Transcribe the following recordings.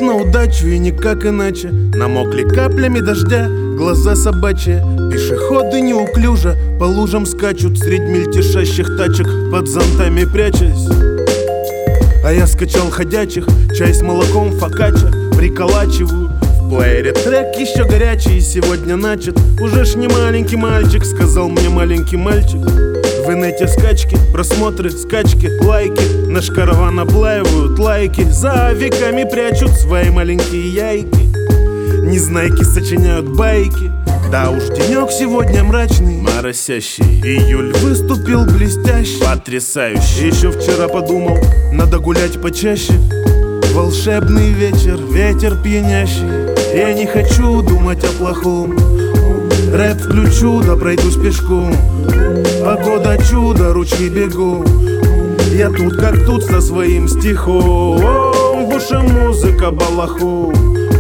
Везет на удачу и никак иначе. Намокли каплями дождя глаза собачьи. Пешеходы неуклюже по лужам скачут средь мельтешащих тачек, под зонтами прячась. А я скачал ходячих, чай с молоком фокачча приколачиваю. В плеере трек еще горячий, и сегодня начат. Уже ж не маленький мальчик, сказал мне маленький мальчик. В инете скачки, просмотры, скачки, лайки. Наш караван облаивают лайки. За веками прячут свои маленькие яйки. Незнайки сочиняют байки. Да уж денек сегодня мрачный, моросящий. Июль выступил блестяще, потрясающе. Еще вчера подумал, надо гулять почаще. Волшебный вечер, ветер пьянящий. Я не хочу думать о плохом. Рэп включу, да пройдусь пешком. Погода чудо, ручьи бегу. Я тут как тут со своим стихом. В уши музыка балаху.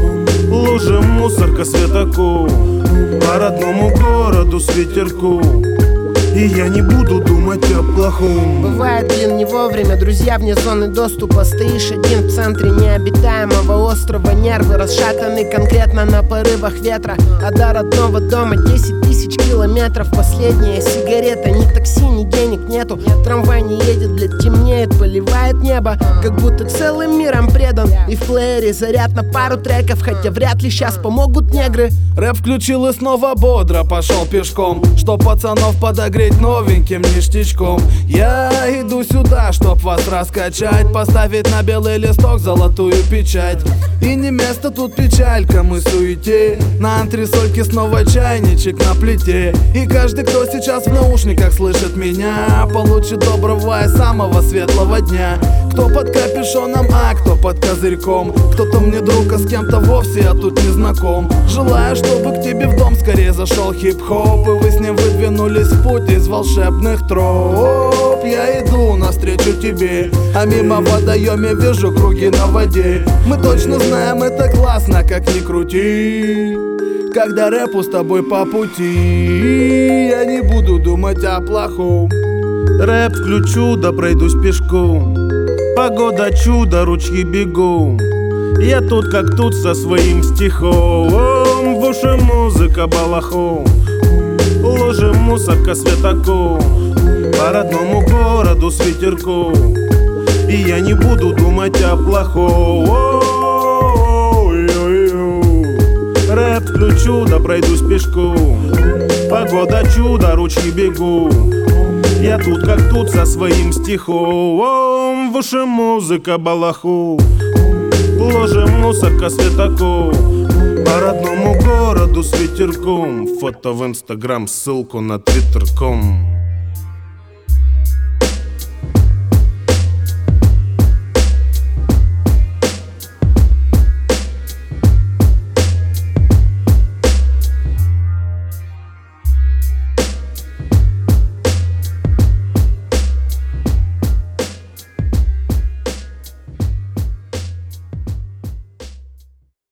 Лужа мусорка светоку. По родному городу с ветерку. И я не буду думать о плохом. Бывает, блин, не вовремя, друзья вне зоны доступа. Стоишь один в центре необитаемого острова. Нервы расшатаны конкретно на порывах ветра. А до родного дома 10 тысяч километров. Последняя сигарета, ни такси, ни денег нету. Трамвай не едет, блядь, темнеет, поливает небо. Как будто целым миром предан. И в плеере заряд на пару треков. Хотя вряд ли сейчас помогут негры. Рэп включил и снова бодро пошел пешком, чтоб пацанов подогреть новеньким ништячком. Я иду сюда, чтоб вас раскачать, поставить на белый листок золотую печать. И не место тут печалькам и суете. На антресольке снова чайничек на плите. И каждый, кто сейчас в наушниках слышит меня, получит доброго и самого светлого дня. Кто под капюшоном, а кто под козырьком. Кто-то мне друг, а с кем-то вовсе я тут не знаком. Желаю, чтобы к тебе в дом скорее зашел хип-хоп, и вы с ним выдвинулись в путь из волшебных троп. Я иду навстречу тебе, а мимо в водоеме вижу круги на воде. Мы точно знаем, это классно, как ни крути. Когда рэпу с тобой по пути, я не буду думать о плохом. Рэп включу, да пройдусь пешком. Погода чудо, ручьи бегу. Я тут как тут со своим стихом. В уши музыка балаху. Лужи мусорка светоку. По родному городу с ветерку. И я не буду думать о плохом. Рэп включу, да пройдусь пешком. Погода чудо, ручьи бегу. Я тут как тут со своим стихом. В уши музыка балаху. Лужи мусорка светоку. По родному городу с ветерком. Фото в Инстаграм, ссылку на твиттер.ком.